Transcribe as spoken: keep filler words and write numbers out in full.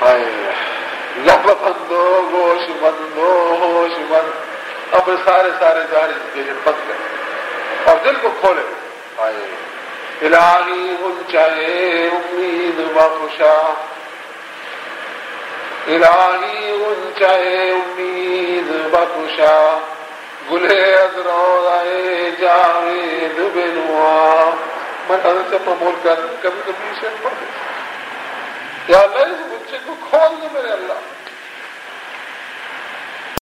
हाय लब बंदो गोश बंदो होश बंद, अब सारे सारे जारी के बंद कर और दिल को खोले। हाय इलाही ऊंचाए उम्मीद बख्शा, इलाही ऊंचाए उम्मीद बख्शा, गुले अजरोए जावेद बिनुआ। मैं हजरत से प्रमोट कर कभी कभी इसे पढ़ या अल्लाह इस बच्चे को खोल दे मेरे अल्लाह।